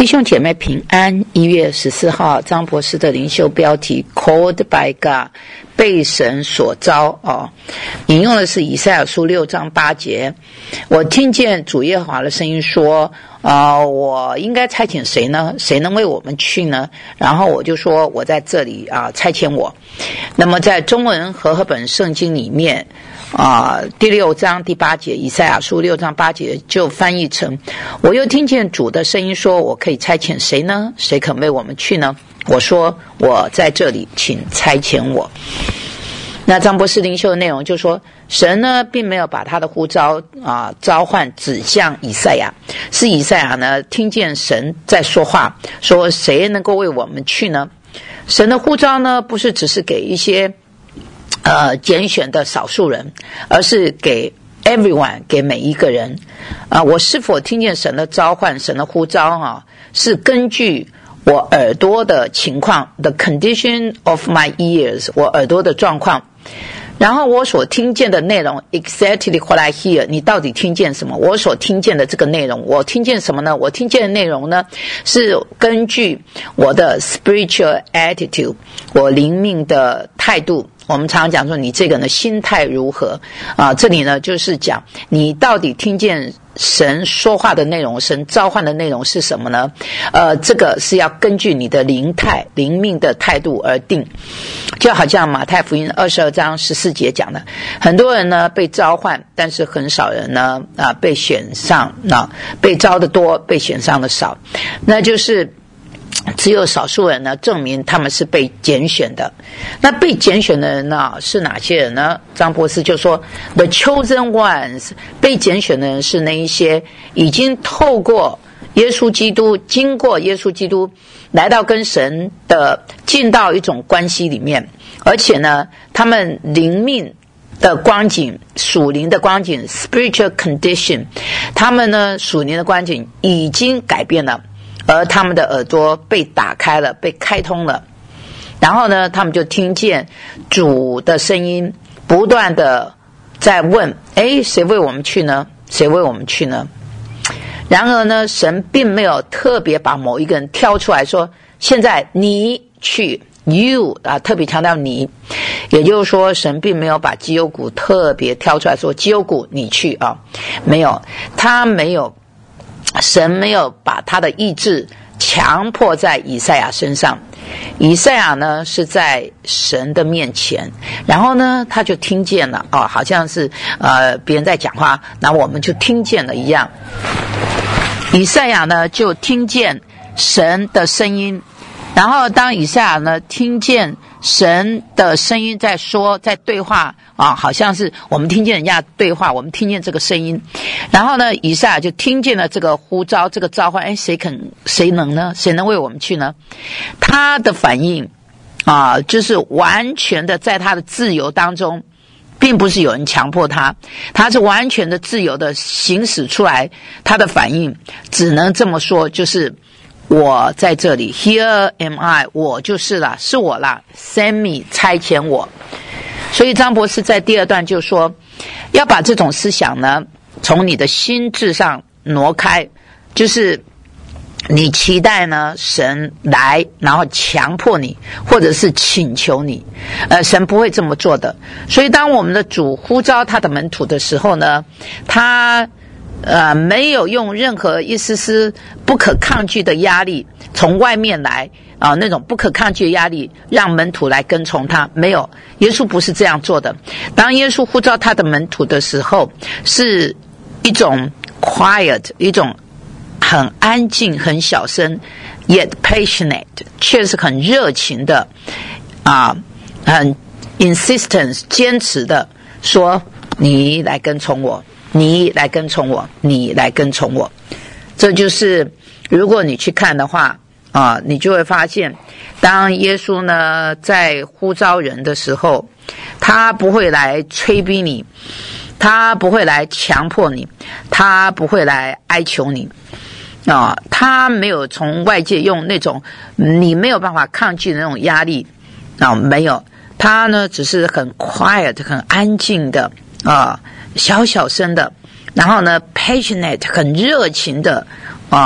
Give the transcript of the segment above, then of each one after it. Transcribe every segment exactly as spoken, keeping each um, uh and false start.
弟兄姐妹平安。一月十四号，张博士的灵修标题 Called by God， 被神所召哦，引用的是以赛亚书六章八节。我听见主耶和华的声音说，呃，我应该差遣谁呢？谁能为我们去呢？然后我就说，我在这里啊、呃，差遣我。那么在中文和合本圣经里面啊、呃，第六章第八节，以赛亚书六章八节就翻译成：我又听见主的声音说，我可以差遣谁呢？谁肯为我们去呢？我说，我在这里，请差遣我。那张博士灵修的内容就说，神呢并没有把他的呼召啊、呃、召唤指向以赛亚，是以赛亚呢听见神在说话，说谁能够为我们去呢？神的呼召呢不是只是给一些呃拣选的少数人，而是给 everyone， 给每一个人啊、呃。我是否听见神的召唤，神的呼召啊，是根据我耳朵的情况 the condition of my ears， 我耳朵的状况，然后我所听见的内容 exactly what I hear， 你到底听见什么？我所听见的这个内容，我听见什么呢？我听见的内容呢是根据我的 spiritual attitude， 我灵命的态度。我们常常讲说你这个呢心态如何啊？这里呢就是讲你到底听见神说话的内容，神召唤的内容是什么呢？呃，这个是要根据你的灵态、灵命的态度而定。就好像马太福音二十二章十四节讲的，很多人呢被召唤，但是很少人呢啊被选上，啊被招的多，被选上的少，那就是只有少数人呢证明他们是被拣选的。那被拣选的人呢是哪些人呢？张博士就说 The chosen ones， 被拣选的人是那一些已经透过耶稣基督，经过耶稣基督来到跟神的进到一种关系里面，而且呢他们灵命的光景，属灵的光景 spiritual condition， 他们呢属灵的光景已经改变了，而他们的耳朵被打开了，被开通了，然后呢他们就听见主的声音不断的在问，诶，谁为我们去呢？谁为我们去呢？然而呢神并没有特别把某一个人挑出来说，现在你去 you 啊，特别强调你，也就是说神并没有把基优谷特别挑出来说，基优谷你去啊，没有，他没有，神没有把他的意志强迫在以赛亚身上。以赛亚呢是在神的面前，然后呢他就听见了哦，好像是呃别人在讲话，那我们就听见了一样。以赛亚呢就听见神的声音，然后当以赛亚呢听见神的声音在说，在对话啊，好像是我们听见人家对话，我们听见这个声音，然后呢以赛亚就听见了这个呼召，这个召唤，哎，谁肯谁能呢？谁能为我们去呢？他的反应啊，就是完全的在他的自由当中，并不是有人强迫他，他是完全的自由的行使出来他的反应，只能这么说，就是我在这里 Here am I， 我就是啦，是我啦， Send me， 差遣我。所以张博士在第二段就说，要把这种思想呢从你的心智上挪开，就是你期待呢神来然后强迫你，或者是请求你，呃，神不会这么做的。所以当我们的主呼召他的门徒的时候呢，他呃，没有用任何一丝丝不可抗拒的压力从外面来啊、呃，那种不可抗拒的压力让门徒来跟从他，没有，耶稣不是这样做的。当耶稣呼召他的门徒的时候，是一种 quiet， 一种很安静很小声 yet passionate， 却是很热情的啊，很 insistence 坚持的说，你来跟从我，你来跟从我，你来跟从我。这就是如果你去看的话啊，你就会发现当耶稣呢在呼召人的时候，他不会来催逼你，他不会来强迫你，他不会来哀求你啊，他没有从外界用那种你没有办法抗拒的那种压力啊，没有，他呢只是很 quiet 很安静的啊，小小声的，然后呢 passionate 很热情的啊，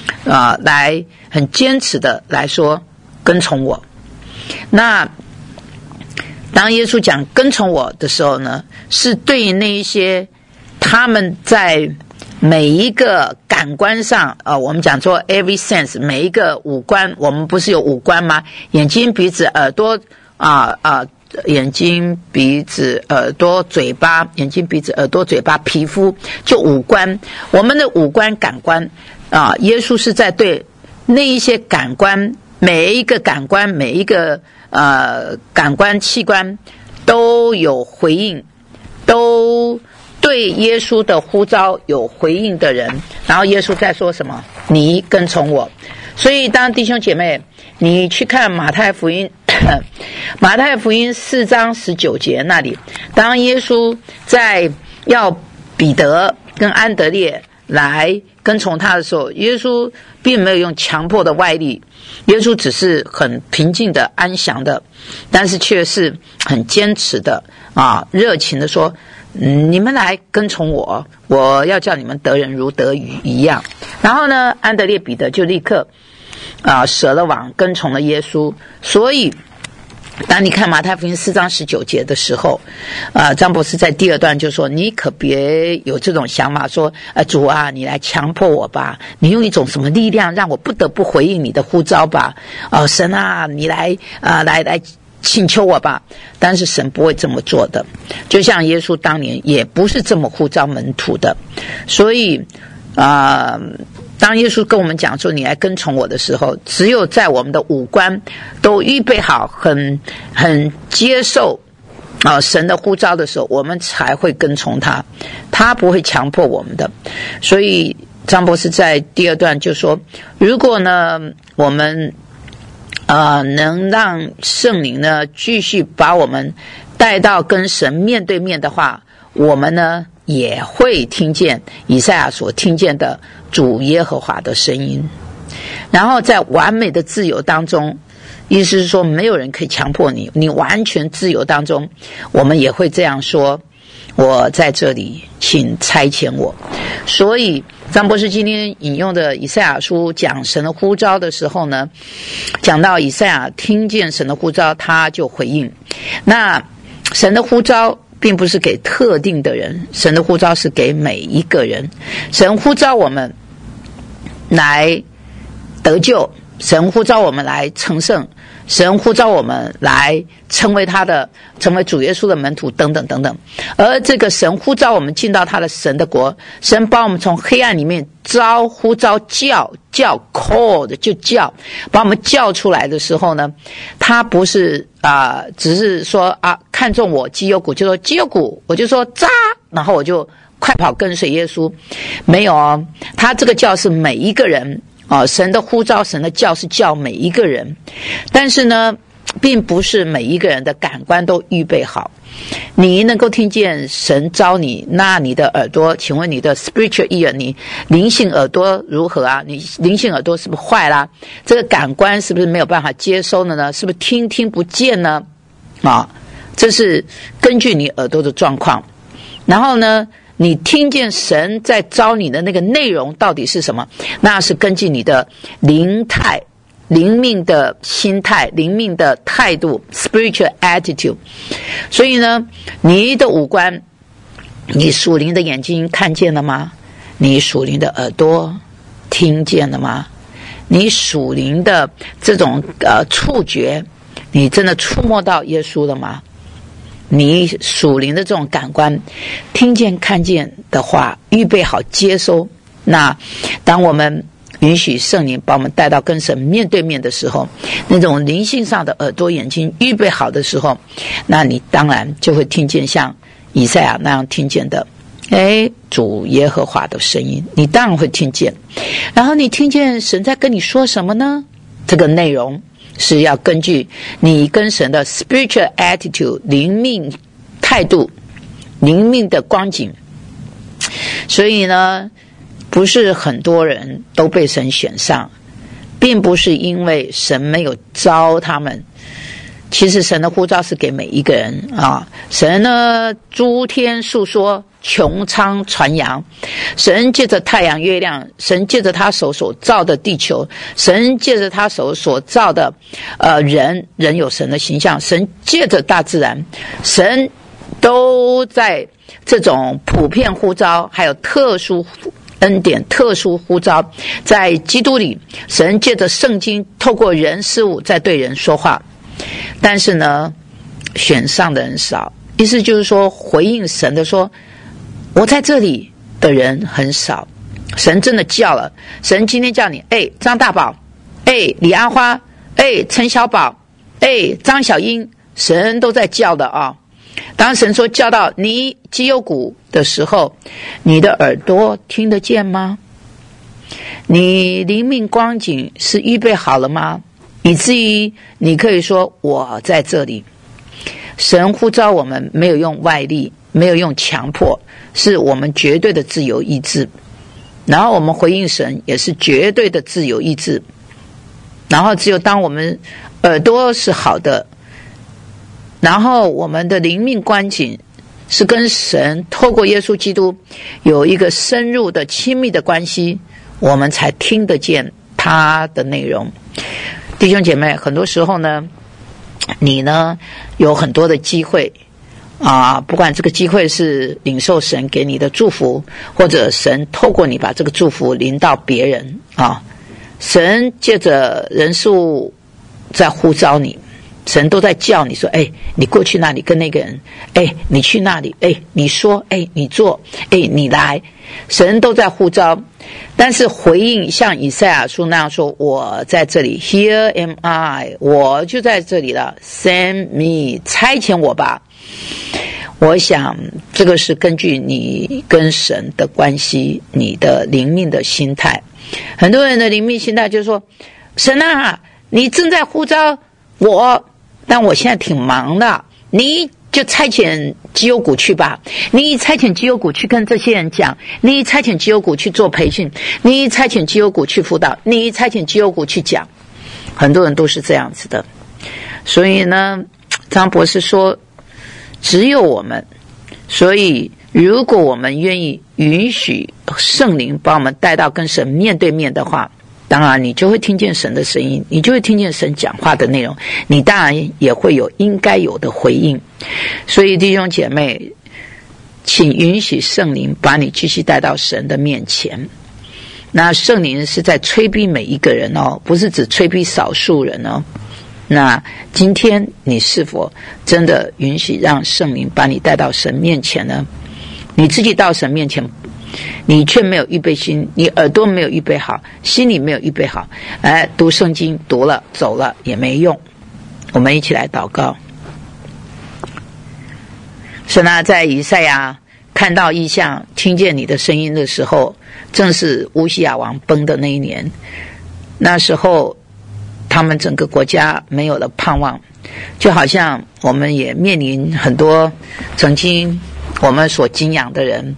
啊、呃，来很坚持的来说跟从我。那当耶稣讲跟从我的时候呢，是对于那一些他们在每一个感官上，呃，我们讲说 every sense， 每一个五官，我们不是有五官吗？眼睛、鼻子、耳朵啊啊、呃呃，眼睛、鼻子、耳朵、嘴巴，眼睛、鼻子、耳朵、嘴巴，皮肤，就五官。我们的五官感官啊、呃，耶稣是在对那一些感官，每一个感官，每一个呃感官器官都有回应，都对耶稣的呼召有回应的人。然后耶稣在说什么？你跟从我。所以当弟兄姐妹，你去看马太福音马太福音四章十九节那里，当耶稣在要彼得跟安德烈来跟从他的时候，耶稣并没有用强迫的外力，耶稣只是很平静的安详的，但是却是很坚持的啊，热情的说，嗯，你们来跟从我，我要叫你们得人如得鱼一样。然后呢，安德烈彼得就立刻啊舍了网，跟从了耶稣。所以当你看马太福音四章十九节的时候，啊，张博士在第二段就说，你可别有这种想法说，啊，主啊，你来强迫我吧，你用一种什么力量让我不得不回应你的呼召吧，哦，神啊，你来啊，来来请求我吧。但是神不会这么做的，就像耶稣当年也不是这么呼召门徒的。所以啊、呃当耶稣跟我们讲说你来跟从我的时候，只有在我们的五官都预备好，很很接受啊、呃、神的呼召的时候，我们才会跟从他，他不会强迫我们的。所以张博士在第二段就说，如果呢我们呃能让圣灵呢继续把我们带到跟神面对面的话，我们呢也会听见以赛亚所听见的主耶和华的声音。然后在完美的自由当中，意思是说没有人可以强迫你，你完全自由当中，我们也会这样说，我在这里，请差遣我。所以张博士今天引用的以赛亚书讲神的呼召的时候呢，讲到以赛亚听见神的呼召，他就回应。那神的呼召并不是给特定的人，神的呼召是给每一个人。神呼召我们来得救，神呼召我们来成圣，神呼召我们来成为他的，成为主耶稣的门徒等等等等。而这个神呼召我们进到他的神的国，神把我们从黑暗里面招呼召叫叫 called 就叫，把我们叫出来的时候呢，他不是啊、呃，只是说啊看中我基优股就说基优股，我就说扎，然后我就快跑跟随耶稣。没有哦，他这个叫是每一个人哦，神的呼召，神的叫是叫每一个人，但是呢并不是每一个人的感官都预备好。你能够听见神召你，那你的耳朵，请问你的 spiritual ear， 你灵性耳朵如何啊？你灵性耳朵是不是坏啦？这个感官是不是没有办法接收了呢？是不是听听不见呢？啊，这是根据你耳朵的状况。然后呢你听见神在召你的那个内容到底是什么？那是根据你的灵态、灵命的心态、灵命的态度 spiritual attitude。 所以呢你的五官，你属灵的眼睛看见了吗？你属灵的耳朵听见了吗？你属灵的这种呃触觉，你真的触摸到耶稣了吗？你属灵的这种感官听见看见的话，预备好接收。那当我们允许圣灵把我们带到跟神面对面的时候，那种灵性上的耳朵眼睛预备好的时候，那你当然就会听见像以赛亚那样听见的诶主耶和华的声音，你当然会听见。然后你听见神在跟你说什么呢？这个内容是要根据你跟神的 spiritual attitude 灵命态度、灵命的光景。所以呢不是很多人都被神选上，并不是因为神没有召他们， 其实神的呼召是给每一个人啊。神呢，诸天述说，穹苍传扬。神借着太阳月亮，神借着他手所造的地球，神借着他手所造的呃人，人有神的形象，神借着大自然，神都在这种普遍呼召还有特殊恩典特殊呼召，在基督里，神借着圣经透过人事物在对人说话。但是呢，选上的人少，意思就是说回应神的说我在这里的人很少。神真的叫了，神今天叫你，哎，张大宝，哎，李阿花，哎，陈小宝，哎，张小英，神都在叫的啊。当神说叫到你基优谷的时候，你的耳朵听得见吗？你灵命光景是预备好了吗？以至于你可以说我在这里。神呼召我们没有用外力，没有用强迫，是我们绝对的自由意志。然后我们回应神也是绝对的自由意志。然后只有当我们耳朵是好的，然后我们的灵命光景是跟神透过耶稣基督有一个深入的亲密的关系，我们才听得见他的内容。弟兄姐妹，很多时候呢，你呢有很多的机会啊，不管这个机会是领受神给你的祝福，或者神透过你把这个祝福临到别人啊，神借着人事物在呼召你，神都在叫你说，哎，你过去那里跟那个人，哎，你去那里，哎，你说，哎，你做，哎，你来，神都在呼召。但是回应像以赛亚书那样说，我在这里 Here am I， 我就在这里了， Send me， 差遣我吧。我想这个是根据你跟神的关系，你的灵命的心态。很多人的灵命心态就是说，神啊，你正在呼召我，但我现在挺忙的，你就差遣基优谷去吧，你差遣基优谷去跟这些人讲，你差遣基优谷去做培训，你差遣基优谷去辅导，你差遣基优谷去讲。很多人都是这样子的。所以呢，张博士说只有我们，所以如果我们愿意允许圣灵把我们带到跟神面对面的话，当然你就会听见神的声音，你就会听见神讲话的内容，你当然也会有应该有的回应。所以弟兄姐妹，请允许圣灵把你继续带到神的面前。那圣灵是在催逼每一个人哦，不是只催逼少数人哦。那今天你是否真的允许让圣灵把你带到神面前呢？你自己到神面前，你却没有预备心，你耳朵没有预备好，心里没有预备好，哎，读圣经读了走了也没用。我们一起来祷告。神啊，在以赛亚看到异象，听见你的声音的时候，正是乌西雅王崩的那一年。那时候他们整个国家没有了盼望，就好像我们也面临很多曾经我们所敬仰的人，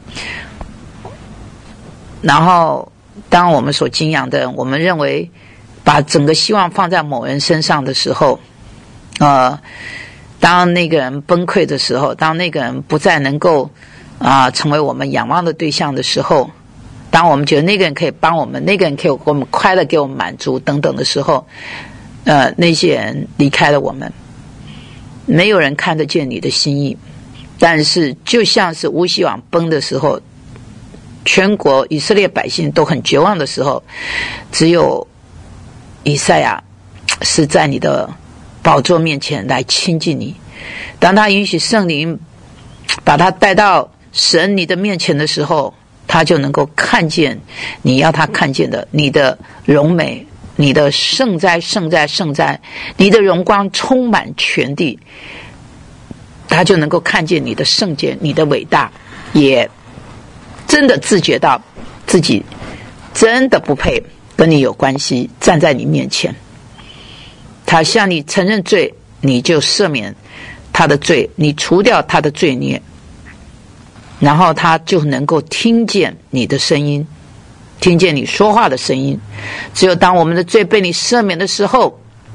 然后当我们所敬仰的人，我们认为把整个希望放在某人身上的时候，呃，当那个人崩溃的时候，当那个人不再能够啊、呃、成为我们仰望的对象的时候，当我们觉得那个人可以帮我们，那个人可以给我们快乐，给我们满足等等的时候，呃，那些人离开了我们，没有人看得见你的心意。但是就像是乌西王崩的时候，全国以色列百姓都很绝望的时候，只有以赛亚是在你的宝座面前来亲近你。当他允许圣灵把他带到神你的面前的时候，他就能够看见你要他看见的，你的荣美，你的圣哉圣哉圣哉，你的荣光充满全地，他就能够看见你的圣洁，你的伟大，也真的自觉到自己真的不配跟你有关系，站在你面前。他向你承认罪，你就赦免他的罪，你除掉他的罪孽，然后他就能够听见你的声音，听见你说话的声音。只有当我们的罪被你赦免的时候，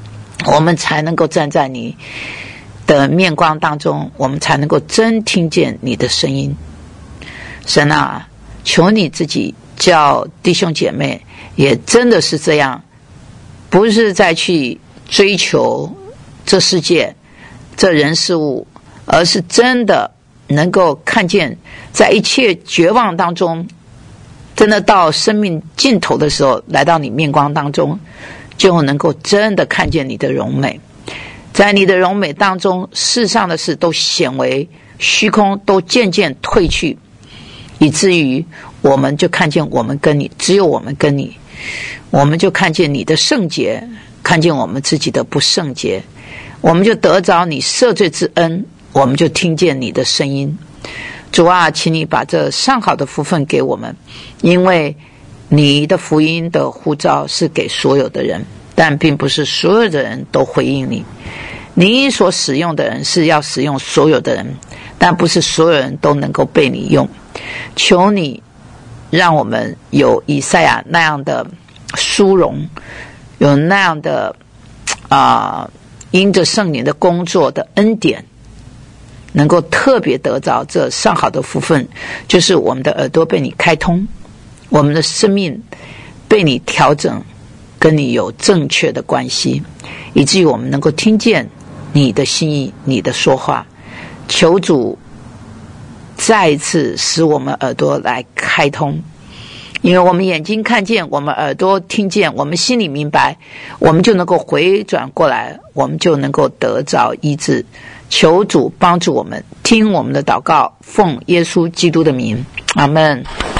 我们才能够站在你的面光当中，我们才能够真听见你的声音。神啊，求你自己叫弟兄姐妹也真的是这样，不是再去追求这世界这人事物，而是真的能够看见在一切绝望当中，真的到生命尽头的时候，来到你面光当中，就能够真的看见你的荣美。在你的荣美当中，世上的事都显为虚空，都渐渐退去，以至于我们就看见我们跟你，只有我们跟你，我们就看见你的圣洁，看见我们自己的不圣洁，我们就得着你赦罪之恩，我们就听见你的声音。主啊，请你把这上好的福分给我们，因为你的福音的呼召是给所有的人，但并不是所有的人都回应你。你所使用的人是要使用所有的人，但不是所有人都能够被你用。求你让我们有以赛亚那样的殊荣，有那样的啊、呃，因着圣灵的工作的恩典，能够特别得着这上好的福分，就是我们的耳朵被你开通，我们的生命被你调整，跟你有正确的关系，以至于我们能够听见你的心意，你的说话。求主再一次使我们耳朵来开通，因为我们眼睛看见，我们耳朵听见，我们心里明白，我们就能够回转过来，我们就能够得着医治。求主帮助我们，听我们的祷告，奉耶稣基督的名，阿们。